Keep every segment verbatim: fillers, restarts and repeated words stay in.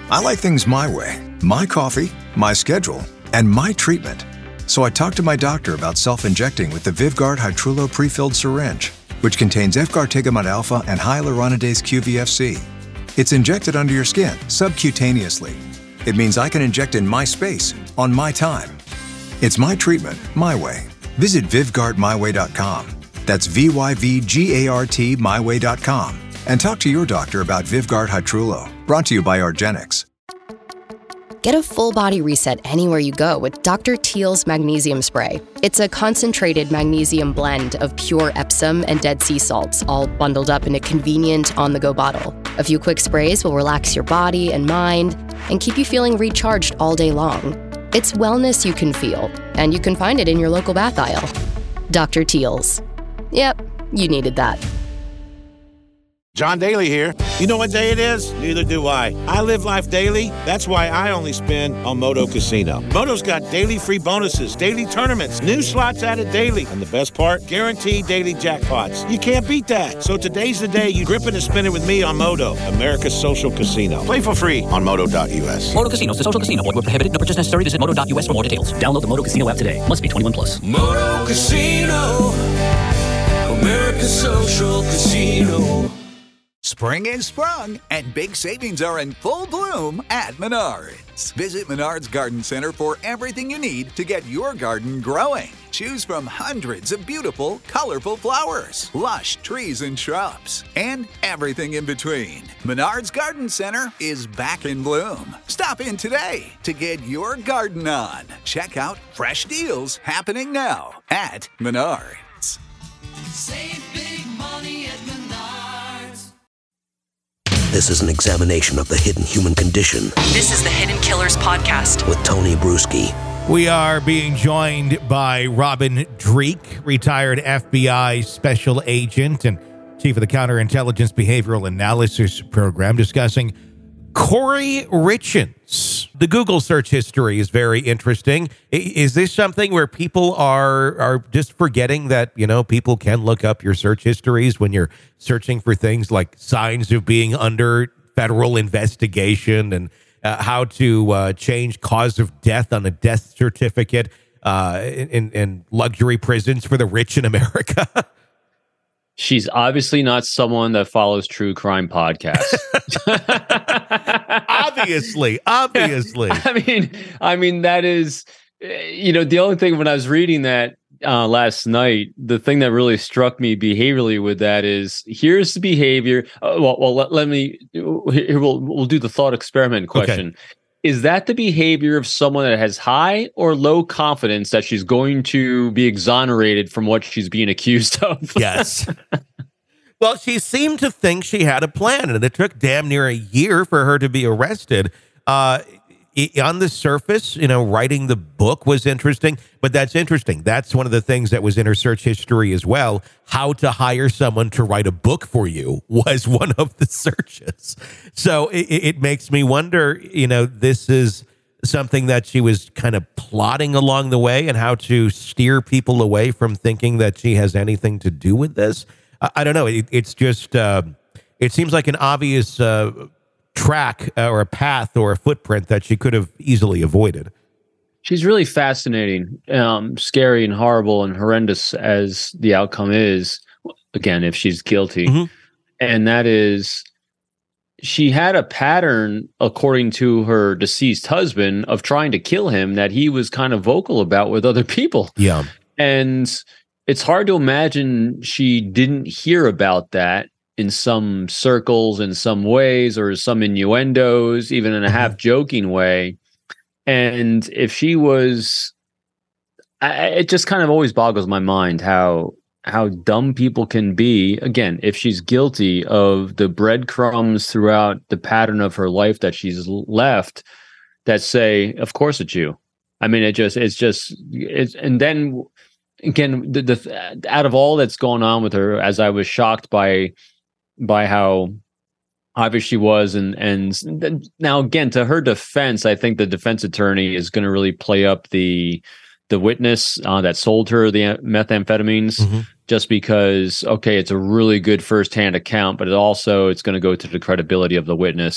I like things my way, my coffee, my schedule, and my treatment. So I talked to my doctor about self-injecting with the Vyvgart Hytrulo pre-filled syringe, which contains efgartigimod alpha and hyaluronidase Q V F C. It's injected under your skin, subcutaneously. It means I can inject in my space, on my time. It's my treatment, my way. Visit Vyvgart my way dot com. That's V Y V G A R T my way dot com. And talk to your doctor about Vyvgart Hytrulo. Brought to you by argenx. Get a full body reset anywhere you go with Doctor Teal's Magnesium Spray. It's a concentrated magnesium blend of pure Epsom and Dead Sea salts, all bundled up in a convenient on-the-go bottle. A few quick sprays will relax your body and mind and keep you feeling recharged all day long. It's wellness you can feel, and you can find it in your local bath aisle. Doctor Teal's. Yep, you needed that. John Daly here. You know what day it is? Neither do I. I live life daily. That's why I only spin on Moto Casino. Moto's got daily free bonuses, daily tournaments, new slots added daily, and the best part, guaranteed daily jackpots. You can't beat that. So today's the day you grip it and spin it with me on Moto, America's social casino. Play for free on moto dot U S. Moto Casino, the social casino. Void where prohibited. No purchase necessary. Visit moto dot U S for more details. Download the Moto Casino app today. Must be twenty-one plus. Moto Casino, America's social casino. Spring is sprung, and big savings are in full bloom at Menards. Visit Menards Garden Center for everything you need to get your garden growing. Choose from hundreds of beautiful, colorful flowers, lush trees and shrubs, and everything in between. Menards Garden Center is back in bloom. Stop in today to get your garden on. Check out fresh deals happening now at Menards. Save big money at Menards. This is an examination of the hidden human condition. This is the Hidden Killers Podcast with Tony Bruschi. We are being joined by Robin Dreeke, retired F B I special agent and chief of the Counterintelligence Behavioral Analysis Program, discussing Kouri Richins. The Google search history is very interesting. Is this something where people are are just forgetting that, you know, people can look up your search histories when you're searching for things like signs of being under federal investigation and uh, how to uh, change cause of death on a death certificate uh, in, in luxury prisons for the rich in America? She's obviously not someone that follows true crime podcasts. obviously, obviously. I mean, I mean that is, you know, the only thing when I was reading that uh, last night, the thing that really struck me behaviorally with that is here's the behavior. Uh, well, well, let, let me here we'll we'll do the thought experiment question. Okay. Is that the behavior of someone that has high or low confidence that she's going to be exonerated from what she's being accused of? Yes. Well, she seemed to think she had a plan, and it took damn near a year for her to be arrested. Uh, on the surface, you know, writing the book was interesting, but that's interesting. That's one of the things that was in her search history as well. How to hire someone to write a book for you was one of the searches. So it, it makes me wonder, you know, this is something that she was kind of plotting along the way and how to steer people away from thinking that she has anything to do with this. I, I don't know. It, it's just, uh, it seems like an obvious uh track uh, or a path or a footprint that she could have easily avoided. She's really fascinating, um, scary and horrible and horrendous as the outcome is, again, if she's guilty. Mm-hmm. And that is, she had a pattern, according to her deceased husband, of trying to kill him that he was kind of vocal about with other people. Yeah. And it's hard to imagine she didn't hear about that in some circles, in some ways, or some innuendos, even in a half joking way. And if she was, I, it just kind of always boggles my mind how how dumb people can be. Again, if she's guilty of the breadcrumbs throughout the pattern of her life that she's left, that say, of course it's you. I mean, it just, it's just, it's, and then again, the, the out of all that's going on with her, as I was shocked by. by how obvious she was. And, and now again, to her defense, I think the defense attorney is going to really play up the, the witness uh, that sold her the methamphetamines, mm-hmm. just because, okay, it's a really good firsthand account, but it also, it's going to go to the credibility of the witness,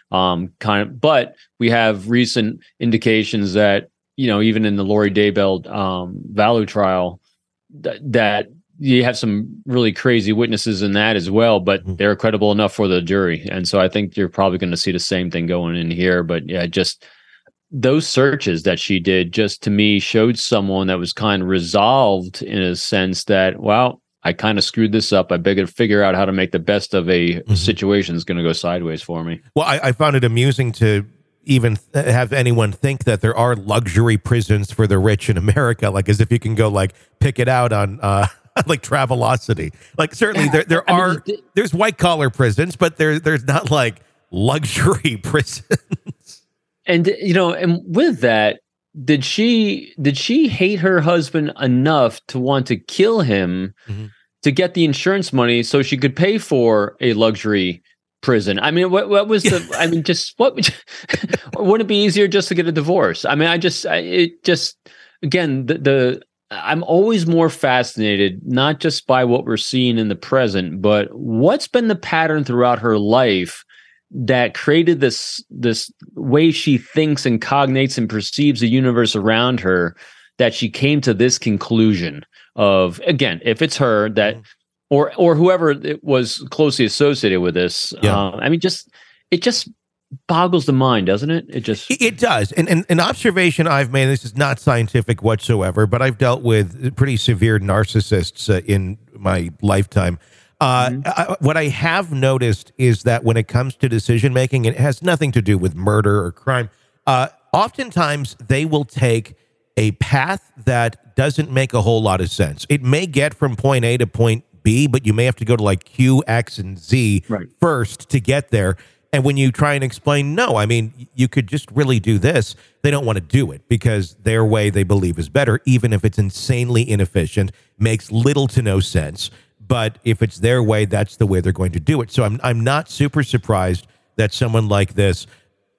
Um, kind of, but we have recent indications that, you know, even in the Lori Daybell um, Vallow trial, th- that you have some really crazy witnesses in that as well, but they're credible enough for the jury. And so I think you're probably going to see the same thing going in here. But yeah, just those searches that she did just to me showed someone that was kind of resolved in a sense that, well, I kind of screwed this up. I better figure out how to make the best of a mm-hmm. situation that's going to go sideways for me. Well, I, I found it amusing to even th- have anyone think that there are luxury prisons for the rich in America, like as if you can go like pick it out on uh, like Travelocity. Like certainly there there are mean, th- there's white collar prisons, but there there's not like luxury prisons. And you know, and with that, did she did she hate her husband enough to want to kill him mm-hmm. to get the insurance money so she could pay for a luxury prison? I mean, what what was the? I mean, just what wouldn't it be easier just to get a divorce? I mean, I just I, it just again the the I'm always more fascinated not just by what we're seeing in the present, but what's been the pattern throughout her life that created this this way she thinks and cognates and perceives the universe around her, that she came to this conclusion of, again, if it's her that. Mm-hmm. Or, or whoever it was closely associated with this. Yeah. Um, I mean, just it just boggles the mind, doesn't it? It just it, it does. And, and an observation I've made. This is not scientific whatsoever, but I've dealt with pretty severe narcissists uh, in my lifetime. Uh, mm-hmm. I, what I have noticed is that when it comes to decision making, it has nothing to do with murder or crime. Uh, oftentimes, they will take a path that doesn't make a whole lot of sense. It may get from point A to point B, but you may have to go to like Q, X, and Z right. first to get there. And when you try and explain, no, I mean, you could just really do this, they don't want to do it because their way they believe is better, even if it's insanely inefficient, makes little to no sense. But if it's their way, that's the way they're going to do it. So I'm I'm not super surprised that someone like this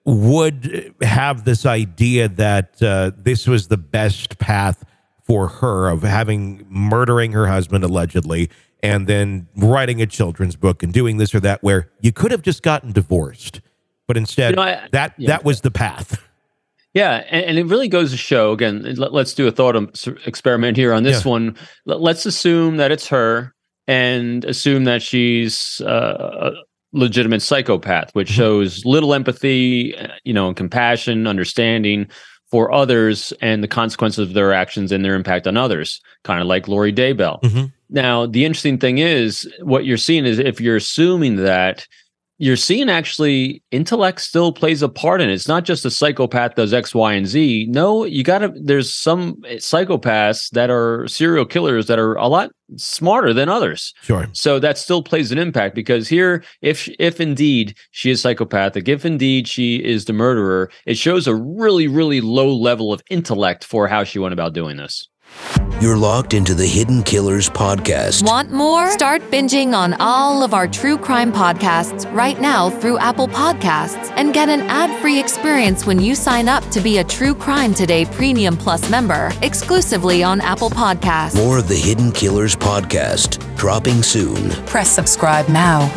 would have this idea that uh, this was the best path for her of having murdering her husband allegedly and then writing a children's book and doing this or that, where you could have just gotten divorced, but instead you know, I, that yeah. that was the path. Yeah, and, and it really goes to show, again, let, let's do a thought experiment here on this yeah. one. Let's assume that it's her and assume that she's uh, a legitimate psychopath, which mm-hmm. shows little empathy, you know, and compassion, understanding for others and the consequences of their actions and their impact on others, kind of like Lori Daybell. Mm-hmm. Now, the interesting thing is what you're seeing is if you're assuming that, you're seeing actually intellect still plays a part in it. It's not just a psychopath does X, Y, and Z. No, you got to, there's some psychopaths that are serial killers that are a lot smarter than others. Sure. So that still plays an impact because here, if if indeed she is psychopathic, if indeed she is the murderer, it shows a really, really low level of intellect for how she went about doing this. You're logged into the Hidden Killers podcast. Want more? Start binging on all of our true crime podcasts right now through Apple Podcasts and get an ad-free experience when you sign up to be a True Crime Today Premium Plus member exclusively on Apple Podcasts. More of the Hidden Killers podcast dropping soon. Press subscribe now.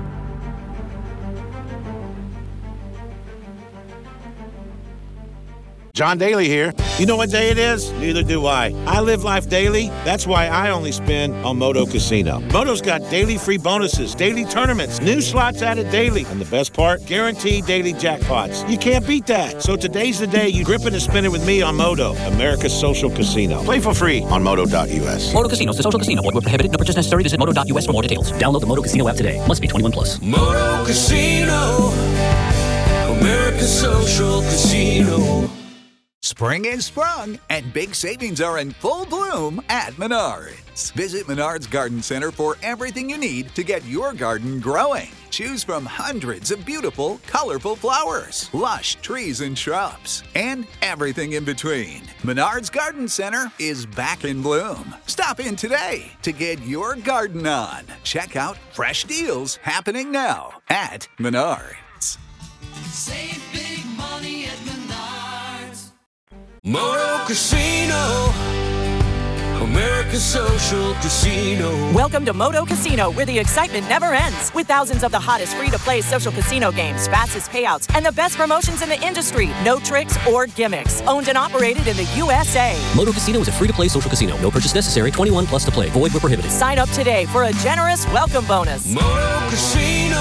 John Daly here. You know what day it is? Neither do I. I live life daily. That's why I only spin on Moto Casino. Moto's got daily free bonuses, daily tournaments, new slots added daily, and the best part, guaranteed daily jackpots. You can't beat that. So today's the day you grip it and spin it with me on Moto, America's social casino. Play for free on moto dot u s. Moto Casino is a social casino. Void where prohibited. No purchase necessary. Visit moto dot u s for more details. Download the Moto Casino app today. Must be twenty-one plus. Moto Casino, America's social casino. Spring is sprung, and big savings are in full bloom at Menards. Visit Menards Garden Center for everything you need to get your garden growing. Choose from hundreds of beautiful, colorful flowers, lush trees and shrubs, and everything in between. Menards Garden Center is back in bloom. Stop in today to get your garden on. Check out fresh deals happening now at Menards. Save big money at Menards. Moto Casino, America's America Social Casino. Welcome to Moto Casino, where the excitement never ends. With thousands of the hottest free-to-play social casino games, fastest payouts, and the best promotions in the industry. No tricks or gimmicks. Owned and operated in the U S A. Moto Casino is a free-to-play social casino. No purchase necessary. twenty-one plus to play. Void where prohibited. Sign up today for a generous welcome bonus. Moto Casino.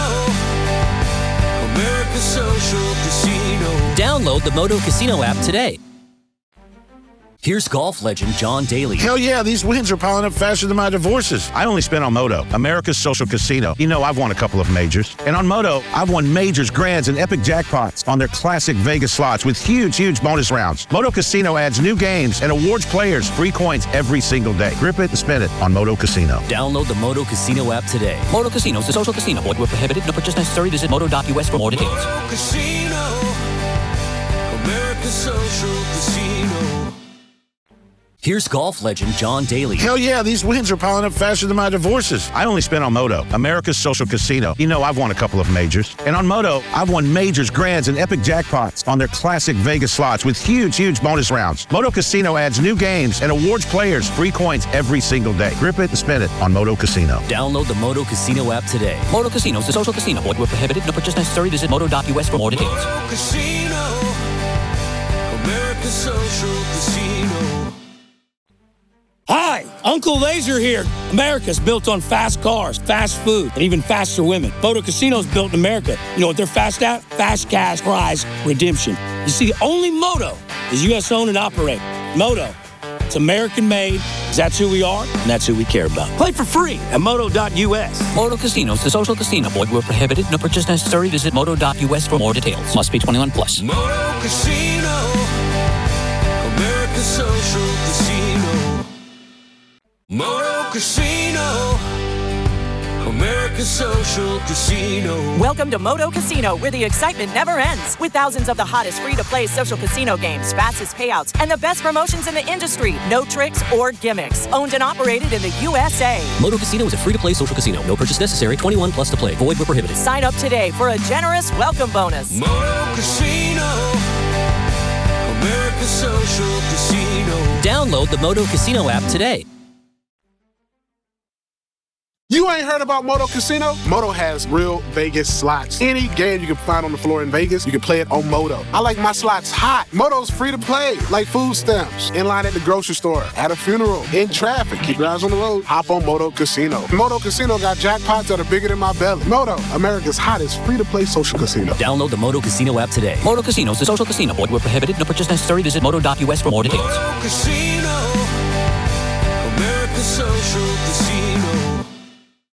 America Social Casino. Download the Moto Casino app today. Here's golf legend John Daly. Hell yeah, these wins are piling up faster than my divorces. I only spent on Moto, America's Social Casino. You know, I've won a couple of majors. And on Moto, I've won majors, grands, and epic jackpots on their classic Vegas slots with huge, huge bonus rounds. Moto Casino adds new games and awards players free coins every single day. Grip it and spin it on Moto Casino. Download the Moto Casino app today. Moto Casino is a social casino. Void where prohibited. No purchase necessary. Visit moto dot U S for more details. Moto Casino. America Social Casino. Here's golf legend John Daly. Hell yeah, these wins are piling up faster than my divorces. I only spent on Moto, America's Social Casino. You know, I've won a couple of majors. And on Moto, I've won majors, grands, and epic jackpots on their classic Vegas slots with huge, huge bonus rounds. Moto Casino adds new games and awards players free coins every single day. Grip it and spin it on Moto Casino. Download the Moto Casino app today. Moto Casino is a social casino. Void where prohibited. No purchase necessary. Visit moto dot U S for more details. Moto Casino. America Social Casino. Hi, Uncle Laser here. America's built on fast cars, fast food, and even faster women. Moto Casino's built in America. You know what they're fast at? Fast cash prize redemption. You see, only Moto is U S owned and operated. Moto, it's American made, because that's who we are, and that's who we care about. Play for free at moto dot U S. Moto Casino is a social casino. Void where prohibited. No purchase necessary. Visit moto dot U S for more details. Must be twenty-one plus. Moto Casino. America Social Casino. Moto Casino. America Social Casino. Welcome to Moto Casino, where the excitement never ends. With thousands of the hottest free-to-play social casino games, fastest payouts, and the best promotions in the industry. No tricks or gimmicks. Owned and operated in the U S A. Moto Casino is a free-to-play social casino. No purchase necessary. twenty-one plus to play. Void where prohibited. Sign up today for a generous welcome bonus. Moto Casino. America Social Casino. Download the Moto Casino app today. You ain't heard about Moto Casino? Moto has real Vegas slots. Any game you can find on the floor in Vegas, you can play it on Moto. I like my slots hot. Moto's free to play, like food stamps, in line at the grocery store, at a funeral, in traffic. Keep your eyes on the road. Hop on Moto Casino. Moto Casino got jackpots that are bigger than my belly. Moto, America's hottest free-to-play social casino. Download the Moto Casino app today. Moto Casino is a social casino. Void where prohibited. No purchase necessary. Visit moto dot U S for more details. Moto Casino.